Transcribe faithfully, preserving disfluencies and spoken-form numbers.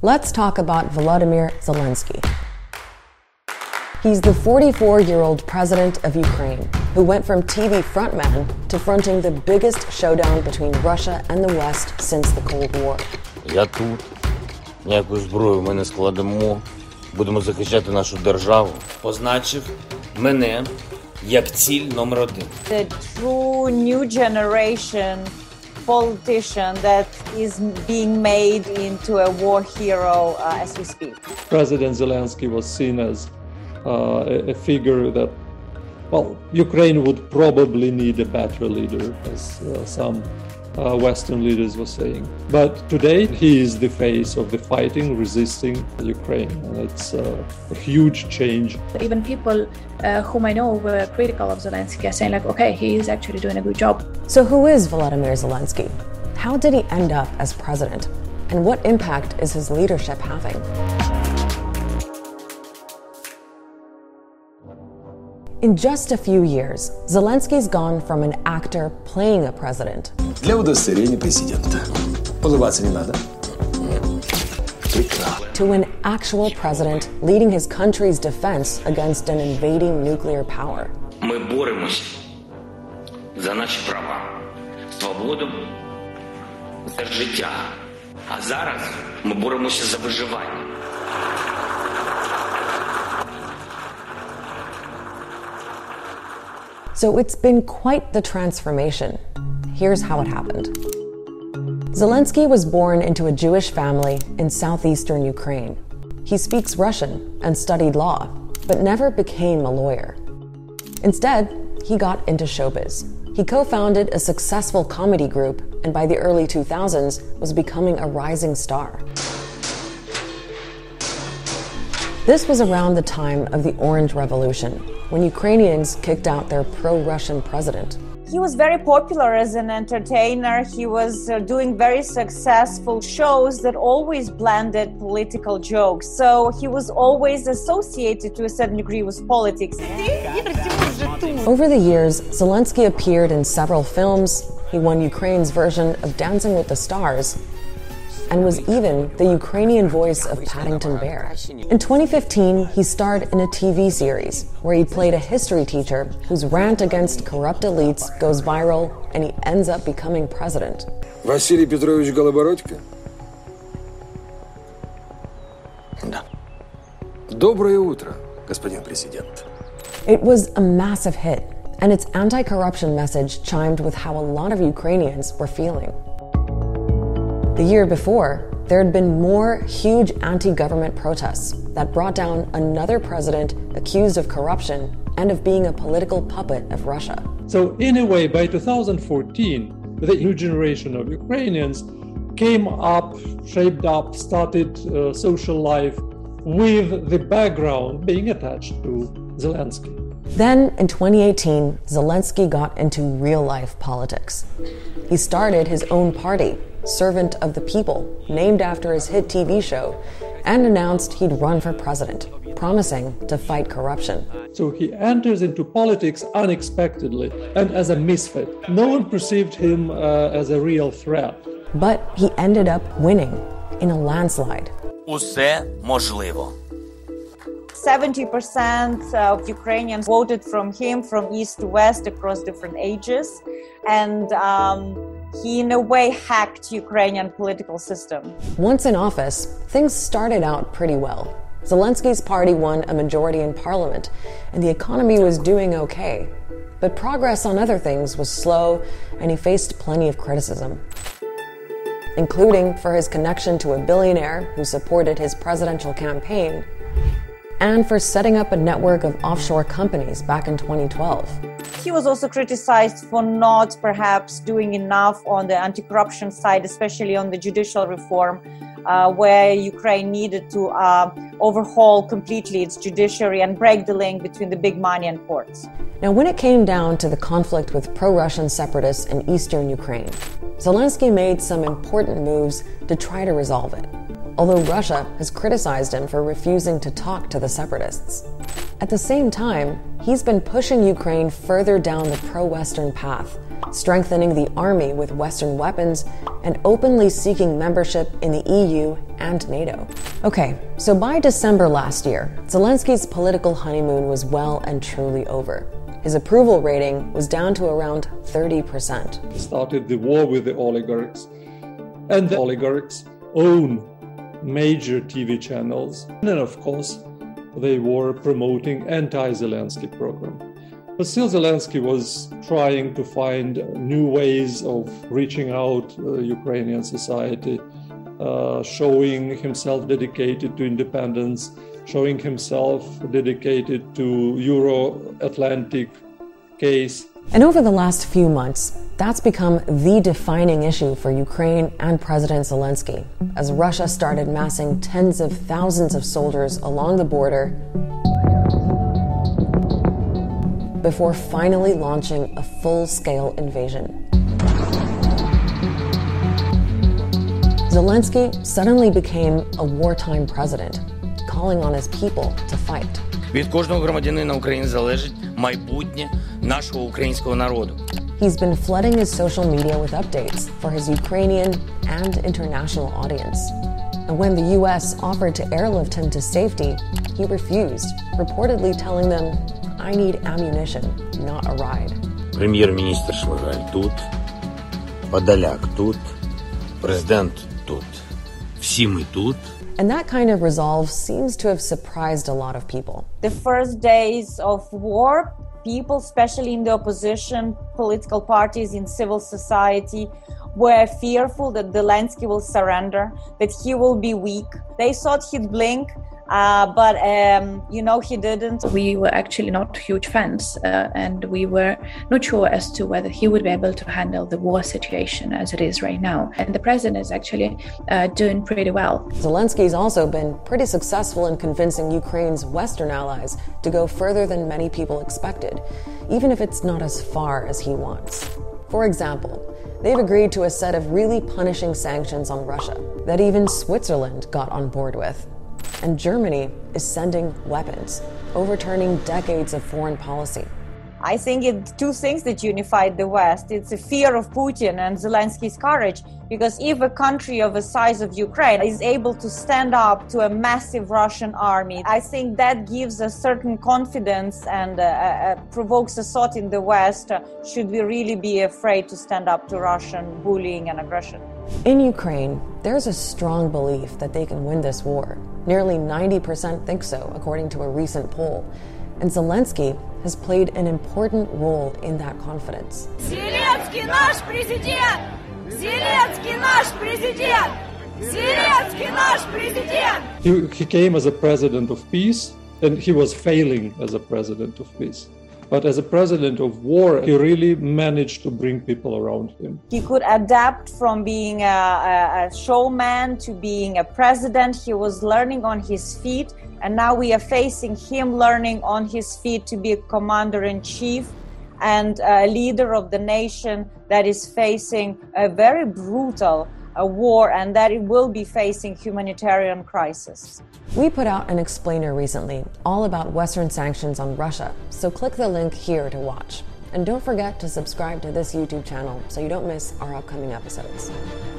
Let's talk about Volodymyr Zelensky. He's the forty-four-year-old president of Ukraine, who went from T V frontman to fronting the biggest showdown between Russia and the West since the Cold War. Я тут. Ніяку зброю ми не складемо. Будемо захищати нашу державу. Позначив мене як ціль номер один. The true new generation politician that is being made into a war hero uh, as we speak. President Zelensky was seen as uh, a, a figure that, well, Ukraine would probably need a better leader, as uh, some uh, Western leaders were saying. But today, he is the face of the fighting, resisting Ukraine. And it's uh, a huge change. Even people uh, whom I know were critical of Zelensky are saying, like, okay, he is actually doing a good job. So who is Volodymyr Zelensky? How did he end up as president? And what impact is his leadership having? In just a few years, Zelensky's gone from an actor playing a president Для удостоверения президента. Улыбаться не надо. to an actual president leading his country's defense against an invading nuclear power. Ми боремося за наші права, свободу, за життя. А зараз ми боремося за виживання. So it's been quite the transformation. Here's how it happened. Zelensky was born into a Jewish family in southeastern Ukraine. He speaks Russian and studied law, but never became a lawyer. Instead, he got into showbiz. He co-founded a successful comedy group and by the early two thousands was becoming a rising star. This was around the time of the Orange Revolution, when Ukrainians kicked out their pro-Russian president. He was very popular as an entertainer. He was uh, doing very successful shows that always blended political jokes. So he was always associated to a certain degree with politics. Over the years, Zelensky appeared in several films. He won Ukraine's version of Dancing with the Stars and was even the Ukrainian voice of Paddington Bear. In twenty fifteen, he starred in a T V series where he played a history teacher whose rant against corrupt elites goes viral and he ends up becoming president. Василий Петрович Голобородько? Да. Доброе утро, господин президент. It was a massive hit, and its anti-corruption message chimed with how a lot of Ukrainians were feeling. The year before, there had been more huge anti-government protests that brought down another president accused of corruption and of being a political puppet of Russia. So in a way, by two thousand fourteen, the new generation of Ukrainians came up, shaped up, started uh, social life with the background being attached to Zelensky. Then, in twenty eighteen, Zelensky got into real-life politics. He started his own party, Servant of the People, named after his hit T V show, and announced he'd run for president, promising to fight corruption. So he enters into politics unexpectedly and as a misfit. No one perceived him uh, as a real threat. But he ended up winning in a landslide. Усе можливо. seventy percent of Ukrainians voted from him from east to west across different ages. And um, he, in a way, hacked Ukrainian political system. Once in office, things started out pretty well. Zelensky's party won a majority in parliament, and the economy was doing okay. But progress on other things was slow, and he faced plenty of criticism, including for his connection to a billionaire who supported his presidential campaign, and for setting up a network of offshore companies back in twenty twelve. He was also criticized for not perhaps doing enough on the anti-corruption side, especially on the judicial reform, uh, where Ukraine needed to uh, overhaul completely its judiciary and break the link between the big money and courts. Now, when it came down to the conflict with pro-Russian separatists in eastern Ukraine, Zelensky made some important moves to try to resolve it, although Russia has criticized him for refusing to talk to the separatists. At the same time, he's been pushing Ukraine further down the pro-Western path, strengthening the army with Western weapons and openly seeking membership in the E U and NATO. Okay, so by December last year, Zelensky's political honeymoon was well and truly over. His approval rating was down to around thirty percent. He started the war with the oligarchs, and the oligarchs own major T V channels. And then, of course, they were promoting anti-Zelensky program. But still, Zelensky was trying to find new ways of reaching out to uh, Ukrainian society, uh, showing himself dedicated to independence, showing himself dedicated to Euro-Atlantic case. And over the last few months, that's become the defining issue for Ukraine and President Zelensky, as Russia started massing tens of thousands of soldiers along the border before finally launching a full-scale invasion. Zelensky suddenly became a wartime president, calling on his people to fight. Від кожного громадянина України залежить майбутнє нашого українського народу. He's been flooding his social media with updates for his Ukrainian and international audience. And when the U S offered to airlift him to safety, he refused, reportedly telling them, "I need ammunition, not a ride." Прем'єр-міністр Шмигаль тут, Подоляк тут, президент тут. Всі ми тут. And that kind of resolve seems to have surprised a lot of people. The first days of war, people, especially in the opposition, political parties, in civil society, were fearful that Zelensky will surrender, that he will be weak. They thought he'd blink, uh, but um, you know, he didn't. We were actually not huge fans, uh, and we were not sure as to whether he would be able to handle the war situation as it is right now. And the president is actually uh, doing pretty well. Zelensky's also been pretty successful in convincing Ukraine's Western allies to go further than many people expected, even if it's not as far as he wants. For example, they've agreed to a set of really punishing sanctions on Russia that even Switzerland got on board with. And Germany is sending weapons, overturning decades of foreign policy. I think it's two things that unified the West. It's a fear of Putin and Zelensky's courage, because if a country of the size of Ukraine is able to stand up to a massive Russian army, I think that gives a certain confidence and uh, uh, provokes a thought in the West, uh, should we really be afraid to stand up to Russian bullying and aggression? In Ukraine, there's a strong belief that they can win this war. Nearly ninety percent think so, according to a recent poll. And Zelensky has played an important role in that confidence. Zelensky наш президент! Zelensky наш президент! Zelensky наш президент! He, he came as a president of peace, and he was failing as a president of peace. But as a president of war, he really managed to bring people around him. He could adapt from being a, a, a showman to being a president. He was learning on his feet, and now we are facing him learning on his feet to be a commander-in-chief and a leader of the nation that is facing a very brutal a war, and that it will be facing humanitarian crisis. We put out an explainer recently all about Western sanctions on Russia, so click the link here to watch. And don't forget to subscribe to this YouTube channel so you don't miss our upcoming episodes.